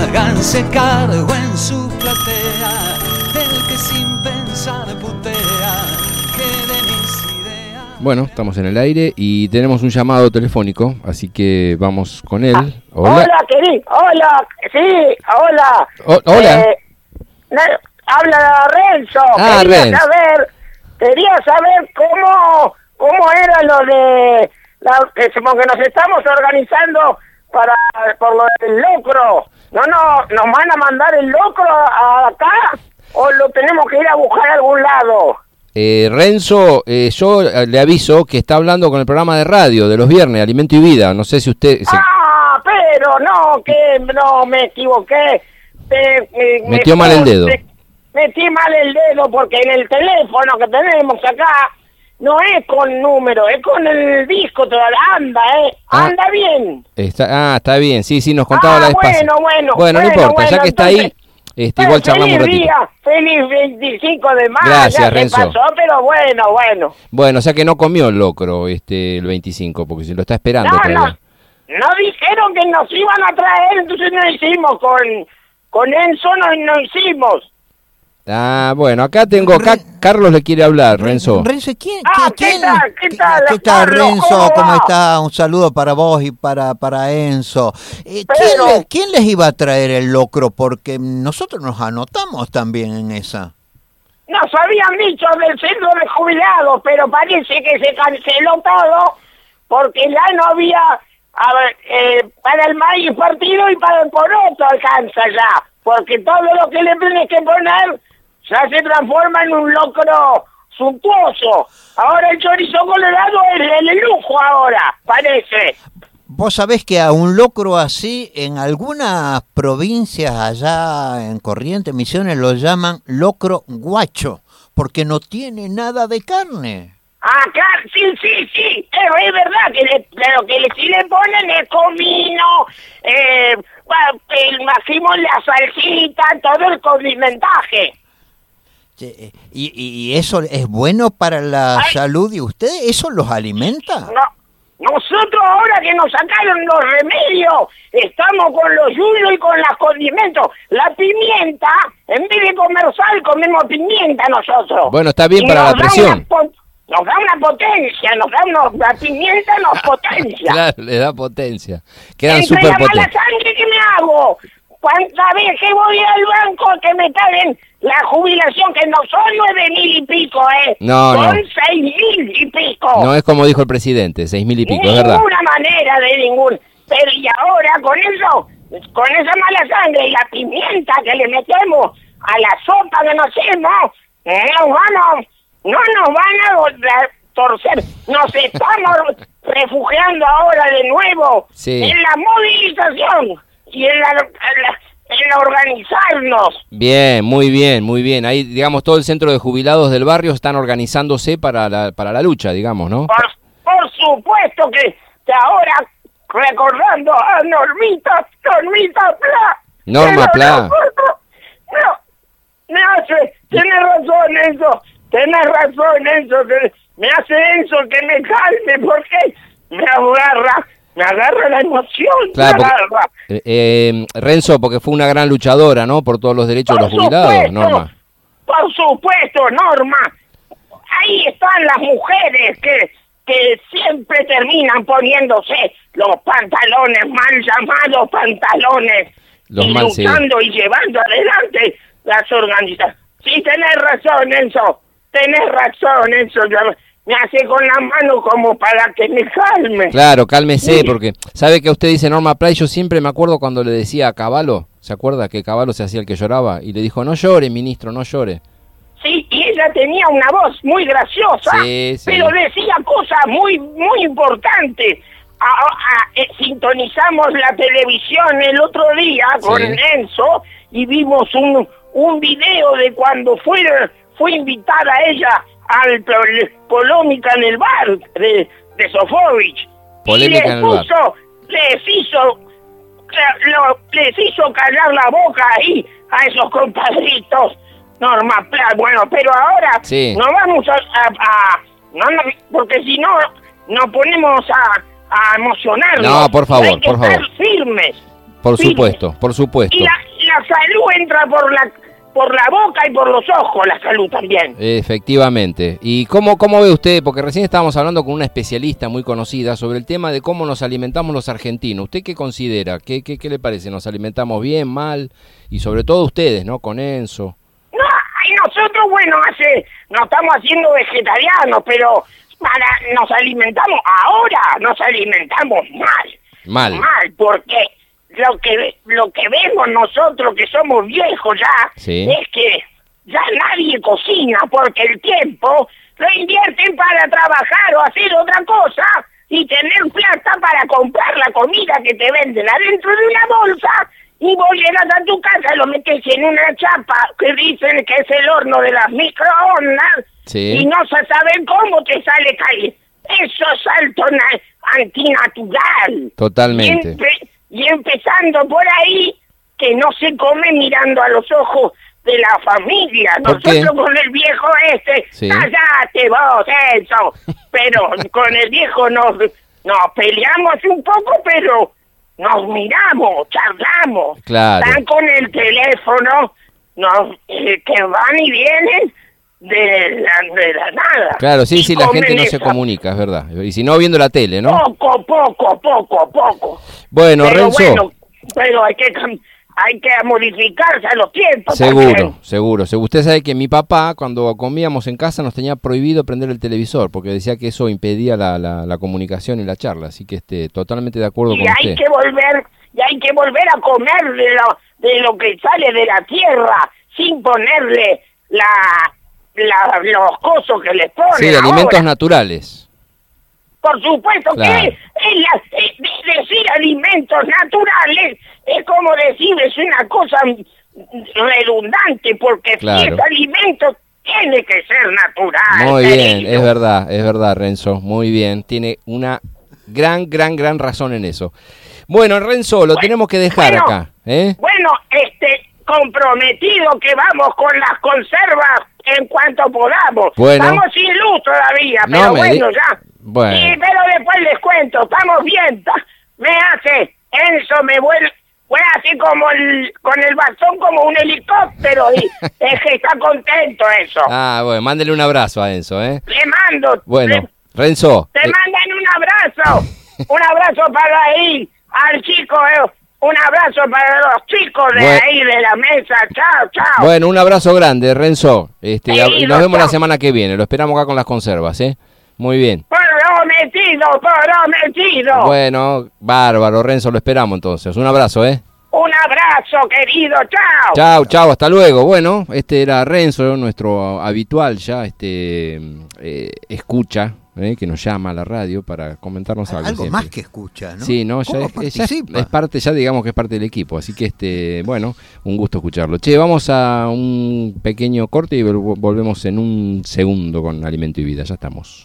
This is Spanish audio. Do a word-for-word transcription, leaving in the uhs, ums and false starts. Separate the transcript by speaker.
Speaker 1: Háganse cargo en su platea del que sin pensar putea, que de mis ideas.
Speaker 2: Bueno, estamos en el aire y tenemos un llamado telefónico, así que vamos con él.
Speaker 3: Ah,
Speaker 2: Hola.
Speaker 3: Hola, querido. Hola. Sí, hola.
Speaker 2: O- hola.
Speaker 3: Eh, no, habla Renzo.
Speaker 2: Ah,
Speaker 3: quería
Speaker 2: Renzo.
Speaker 3: saber, quería saber cómo, cómo era lo de, la, que, como que nos estamos organizando para por lo del locro. No, no, nos van a mandar el locro a, a acá o lo tenemos que ir a buscar a algún lado.
Speaker 2: Eh, Renzo, eh, yo le aviso que está hablando con el programa de radio de los viernes, Alimento y Vida. No sé si usted... se-
Speaker 3: Ah, pero no, que no, me equivoqué. Eh, eh,
Speaker 2: Metió
Speaker 3: me-
Speaker 2: mal el dedo.
Speaker 3: me- Metí mal el dedo porque en el teléfono que tenemos acá no es con número, es con el disco todavía. Anda, ¿eh?
Speaker 2: Ah.
Speaker 3: Anda bien.
Speaker 2: Está, ah, está bien, sí, sí, nos contaba
Speaker 3: Ah,
Speaker 2: la vez pasada.
Speaker 3: bueno, bueno,
Speaker 2: Bueno, no
Speaker 3: bueno,
Speaker 2: importa, ya
Speaker 3: bueno,
Speaker 2: que está ahí,
Speaker 3: entonces,
Speaker 2: este, igual charlamos un
Speaker 3: feliz
Speaker 2: ratito.
Speaker 3: día, feliz veinticinco de mayo,
Speaker 2: Gracias,
Speaker 3: ya se
Speaker 2: Renzo.
Speaker 3: pasó, pero bueno, bueno.
Speaker 2: Bueno, o sea que no comió el locro este el veinticinco, porque se lo está esperando
Speaker 3: No,
Speaker 2: todavía.
Speaker 3: no, no dijeron que nos iban a traer, entonces no hicimos con, con Enzo, no, no hicimos.
Speaker 2: Ah, bueno, acá tengo, acá Carlos le quiere hablar, Renzo.
Speaker 4: Renzo, ¿quién?
Speaker 3: Ah,
Speaker 4: ¿quién,
Speaker 3: ¿qué tal? ¿Qué tal,
Speaker 4: ¿Qué tal,
Speaker 3: Carlos?
Speaker 4: Renzo?
Speaker 3: ¿Cómo
Speaker 4: ¿Cómo
Speaker 3: va?
Speaker 4: está? Un saludo para vos y para, para Enzo. Eh, ¿quién,
Speaker 3: Pero-
Speaker 4: le- ¿Quién les iba a traer el locro? Porque nosotros nos anotamos también en esa.
Speaker 3: Nos habían dicho del centro de jubilados, pero parece que se canceló todo porque ya no había, a ver, eh, para el maíz partido y para el poroto alcanza ya, porque todo lo que le tienes que poner ya se transforma en un locro suntuoso. Ahora el chorizo colorado es el, el lujo ahora, parece.
Speaker 4: Vos sabés que a un locro así, en algunas provincias allá en Corrientes, Misiones, lo llaman locro guacho, porque no tiene nada de carne.
Speaker 3: Ah, claro, sí, sí, sí, es, es verdad que le, pero que le, si le ponen es comino, eh, bueno, el máximo la salsita, todo el condimentaje.
Speaker 4: Che, ¿Y, y, y eso es bueno para la
Speaker 3: Ay.
Speaker 4: salud de ustedes? ¿Eso los alimenta?
Speaker 3: No, nosotros ahora que nos sacaron los remedios, estamos con los yuyos y con los condimentos. La pimienta, en vez de comer sal, comemos pimienta nosotros.
Speaker 2: Bueno, está bien
Speaker 3: Y
Speaker 2: para
Speaker 3: nos
Speaker 2: la
Speaker 3: da
Speaker 2: presión.
Speaker 3: una po- Nos da una potencia, nos da una, la pimienta nos potencia.
Speaker 2: Claro, le da potencia. Quedan
Speaker 3: Entre
Speaker 2: súper
Speaker 3: la mala
Speaker 2: potentes.
Speaker 3: sangre que me hago, cuántas veces voy al banco que me paguen la jubilación, que no son nueve mil y pico, ¿eh?
Speaker 2: No, no.
Speaker 3: son seis mil y pico.
Speaker 2: No es como dijo el presidente, seis mil y pico, es
Speaker 3: Ninguna
Speaker 2: verdad.
Speaker 3: manera de ningún. Pero y ahora con eso, con esa mala sangre y la pimienta que le metemos a la sopa que nos hacemos, no vamos, no nos van a do- a torcer. Nos estamos refugiando ahora de nuevo
Speaker 2: Sí.
Speaker 3: en la movilización y en la, en la- en la organizarnos.
Speaker 2: Bien, muy bien, muy bien. Ahí, digamos, todo el centro de jubilados del barrio están organizándose para la, para la lucha, digamos, ¿no?
Speaker 3: Por, por supuesto que, que ahora, recordando a Normita, Normita Pla.
Speaker 2: Norma
Speaker 3: pero
Speaker 2: Pla.
Speaker 3: No, no, me hace, tiene razón eso, tiene razón eso, que me hace eso que me calme, porque me agarra, me agarra la emoción,
Speaker 2: Claro,
Speaker 3: me
Speaker 2: porque-
Speaker 3: agarra.
Speaker 2: Eh, eh, Renzo, porque fue una gran luchadora, ¿no? Por todos los derechos de los
Speaker 3: Por
Speaker 2: jubilados,
Speaker 3: supuesto,
Speaker 2: Norma.
Speaker 3: Por supuesto, Norma. Ahí están las mujeres que, que siempre terminan poniéndose los pantalones mal llamados pantalones
Speaker 2: Los
Speaker 3: y
Speaker 2: mal, sí.
Speaker 3: luchando y llevando adelante las organizaciones. Sí, tenés razón, Enzo. Tenés razón, Enzo. Yo- Me hace con la mano como para que me calme.
Speaker 2: Claro, cálmese,
Speaker 3: Sí.
Speaker 2: porque sabe que usted dice Norma Pla, y yo siempre me acuerdo cuando le decía a Cavallo, ¿se acuerda que Cavallo se hacía el que lloraba? Y le dijo, no llore, ministro, no llore.
Speaker 3: Sí, y ella tenía una voz muy graciosa,
Speaker 2: Sí, sí.
Speaker 3: pero decía cosas muy, muy importantes. A- a- eh, sintonizamos la televisión el otro día con
Speaker 2: Sí.
Speaker 3: Enzo y vimos un, un video de cuando fue, fue invitada ella al pro- Polémica en el bar de, de Sofovich.
Speaker 2: Polémica
Speaker 3: y les
Speaker 2: en el bar.
Speaker 3: puso, les hizo, le- lo- les hizo callar la boca ahí a esos compadritos. Norma Pla, bueno, pero ahora
Speaker 2: Sí.
Speaker 3: no vamos a, a, a- no, no, porque si no nos ponemos a, a emocionarnos.
Speaker 2: No, por favor,
Speaker 3: Hay que
Speaker 2: por favor.
Speaker 3: estar firmes.
Speaker 2: Por
Speaker 3: ¿viste?
Speaker 2: supuesto, por supuesto.
Speaker 3: Y la, la salud entra por la por la boca y por los ojos, la salud también.
Speaker 2: Efectivamente. ¿Y cómo, cómo ve usted? Porque recién estábamos hablando con una especialista muy conocida sobre el tema de cómo nos alimentamos los argentinos. ¿Usted qué considera? ¿Qué, qué, qué le parece? ¿Nos alimentamos bien, mal? Y sobre todo ustedes, ¿no? Con Enzo.
Speaker 3: No, y nosotros, bueno, hace, nos estamos haciendo vegetarianos, pero para nos alimentamos, ahora nos alimentamos mal.
Speaker 2: Mal.
Speaker 3: Mal, porque lo que lo que vemos nosotros que somos viejos ya,
Speaker 2: Sí.
Speaker 3: es que ya nadie cocina porque el tiempo lo invierten para trabajar o hacer otra cosa y tener plata para comprar la comida que te venden adentro de una bolsa y vos llegas a tu casa y lo metes en una chapa que dicen que es el horno de las microondas
Speaker 2: Sí.
Speaker 3: y no se sabe cómo te sale caliente. Eso es alto na- antinatural.
Speaker 2: Totalmente.
Speaker 3: Y, empe- y empezando por ahí, que no se come mirando a los ojos de la familia.
Speaker 2: ¿Por
Speaker 3: Nosotros
Speaker 2: qué?
Speaker 3: con el viejo este,
Speaker 2: Sí.
Speaker 3: cállate vos, eso. Pero con el viejo nos, nos peleamos un poco, pero nos miramos, charlamos.
Speaker 2: Claro.
Speaker 3: Están con el teléfono, nos, eh, que van y vienen de la, de la nada.
Speaker 2: Claro, sí,
Speaker 3: Y
Speaker 2: sí, la gente
Speaker 3: comen
Speaker 2: no se
Speaker 3: esa-
Speaker 2: comunica, es verdad. Y si no, viendo la tele, ¿no?
Speaker 3: Poco, poco, poco, poco.
Speaker 2: Bueno,
Speaker 3: pero
Speaker 2: Renzo.
Speaker 3: bueno, pero hay que cam- hay que modificarse a los tiempos.
Speaker 2: Seguro,
Speaker 3: también.
Speaker 2: seguro, seguro. Usted sabe que mi papá, cuando comíamos en casa, nos tenía prohibido prender el televisor, porque decía que eso impedía la, la, la comunicación y la charla. Así que este, totalmente de acuerdo
Speaker 3: Y
Speaker 2: con
Speaker 3: hay
Speaker 2: usted.
Speaker 3: que volver, y hay que volver a comer de lo, de lo que sale de la tierra, sin ponerle la, la los cosos que les ponen
Speaker 2: Sí,
Speaker 3: ahora.
Speaker 2: alimentos naturales.
Speaker 3: Por supuesto
Speaker 2: Claro.
Speaker 3: que es la- es de- decir alimentos naturales es como decir, es una cosa redundante, porque si
Speaker 2: Claro.
Speaker 3: es alimento tiene que ser natural.
Speaker 2: Muy bien,
Speaker 3: querido.
Speaker 2: es verdad, es verdad, Renzo. Muy bien, tiene una gran, gran, gran razón en eso. Bueno, Renzo, lo
Speaker 3: Bueno,
Speaker 2: tenemos que dejar
Speaker 3: bueno,
Speaker 2: acá, ¿eh?
Speaker 3: Bueno, este, comprometido que vamos con las conservas en cuanto podamos.
Speaker 2: Bueno.
Speaker 3: Estamos sin luz todavía,
Speaker 2: No
Speaker 3: pero
Speaker 2: me
Speaker 3: bueno,
Speaker 2: di-
Speaker 3: ya.
Speaker 2: Bueno.
Speaker 3: Sí, pero después les cuento, estamos bien. ta- Me hace, Enzo me vuelve, fue así como el, con el bastón como un helicóptero y es que está contento eso.
Speaker 2: Ah, bueno, mándele un abrazo a Enzo, ¿eh?
Speaker 3: Le mando,
Speaker 2: Bueno,
Speaker 3: le-
Speaker 2: Renzo.
Speaker 3: te
Speaker 2: eh,
Speaker 3: mandan un abrazo, un abrazo para ahí, al chico, eh, un abrazo para los chicos de
Speaker 2: Bueno.
Speaker 3: ahí de la mesa, chao, chao.
Speaker 2: Bueno, un abrazo grande, Renzo. Este,
Speaker 3: Sí,
Speaker 2: a- y nos
Speaker 3: no,
Speaker 2: vemos la
Speaker 3: chao.
Speaker 2: semana que viene. Lo esperamos acá con las conservas, ¿eh? Muy bien.
Speaker 3: Prometido, prometido.
Speaker 2: Bueno, bárbaro, Renzo, lo esperamos entonces. Un abrazo, ¿eh?
Speaker 3: Un abrazo, querido, chao.
Speaker 2: Chao, chao, hasta luego. Bueno, este era Renzo, nuestro habitual ya, este, eh, escucha, eh, que nos llama a la radio para comentarnos algo.
Speaker 4: Algo
Speaker 2: siempre.
Speaker 4: más que escucha, ¿no?
Speaker 2: Sí, no, ya
Speaker 4: ¿Cómo
Speaker 2: es, es- ya es-
Speaker 4: participa?
Speaker 2: es parte, ya digamos que es parte del equipo, así que este, bueno, un gusto escucharlo. Che, vamos a un pequeño corte y vol- volvemos en un segundo con Alimento y Vida, ya estamos.